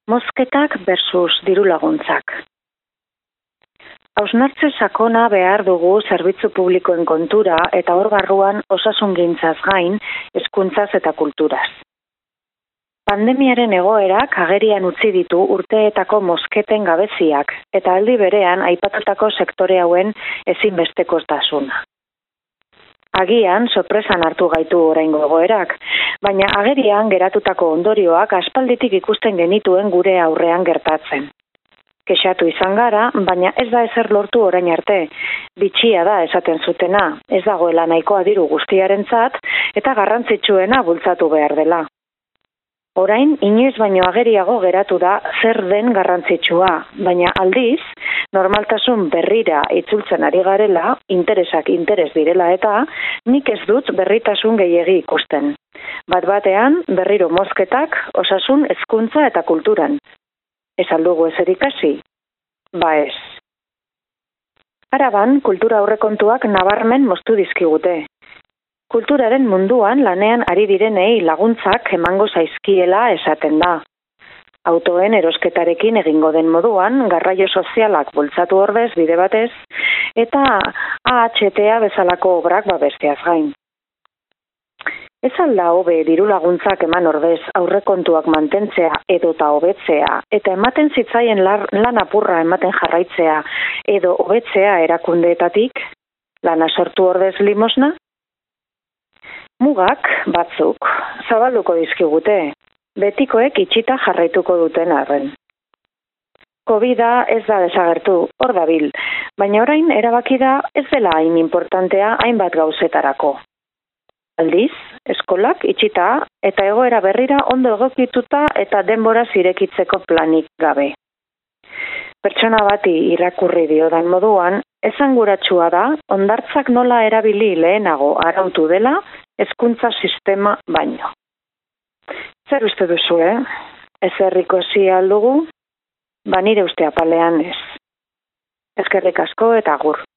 Mozketak versus diru laguntzak. Hausnartze sakona behar dugu zerbitzu publikoen kontura eta hor barruan osasungintzaz gain, hezkuntzaz eta kulturaz. Pandemiaren egoerak agerian utzi ditu urteetako mozketen gabeziak eta aldi berean aipatutako sektore hauen ezinbestekotasuna. Agian sorpresan hartu gaitu oraingo egoerak, baina agerian geratutako ondorioak aspalditik ikusten genituen gure aurrean gertatzen. Kexatu izan gara, baina ez da ezer lortu orain arte. Bitxia da esaten zutena, ez dagoela nahikoa diru guztiarentzat eta garrantzitsuena bultzatu behar dela. Orain, inoiz baino ageriago geratu da zer den garrantzitsua, baina aldiz, normaltasun berrira itzultzen ari garela, interesak interes direla eta, nik ez dut berritasun gehiegi ikusten. Bat-batean, berriro mozketak, osasun, hezkuntza eta kulturan. Ez aldugu ezer ikasi? Ba ez. Araban, kultura aurrekontuak nabarmen moztu dizkigute. Kulturaren munduan lanean ari direnei laguntzak emango zaizkiela esaten da. Autoen erosketarekin egingo den moduan, garraio sozialak bultzatu ordez bide batez, eta AHTA bezalako obrak babesteaz gain. Ez alda hobe diru laguntzak eman ordez aurrekontuak mantentzea edota hobetzea, eta ematen zitzaien lan apurra ematen jarraitzea edo hobetzea erakundeetatik, lana sortu ordez limosna? Mugak batzuk zabalduko dizkigute, betikoek itxita jarraituko duten arren. Covida ez da desagertu, hor dabil, baina orain erabaki da ez dela hain importantea hainbat gauzetarako. Aldiz, eskolak itxita eta egoera berrira ondo egokituta eta denbora zirekitzeko planik gabe. Pertsona bati irakurri diodan moduan, esanguratsua da hondartzak nola erabili lehenago arautu dela hezkuntza sistema baino. Zer uste duzu, Ezer ikusi al dugu? Ba nire uste apalean ez. Eskerrik asko eta agur.